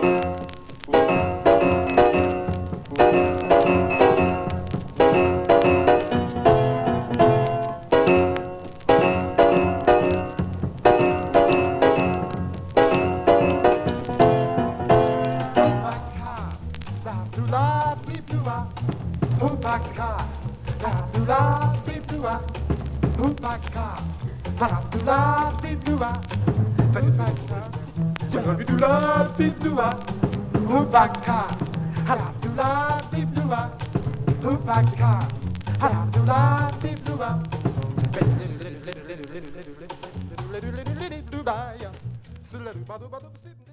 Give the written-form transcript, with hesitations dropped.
Who packed the car? La-doo-la, beep-doo-ah. Who packed the car? La-doo-la, beep-doo-ah. Who packed the car? La-doo-la, beep-doo-ah. Who packed the car? La-doo-la, beep-doo-ah. Who packed the car? La-doo-la, beep-doo-ah. Little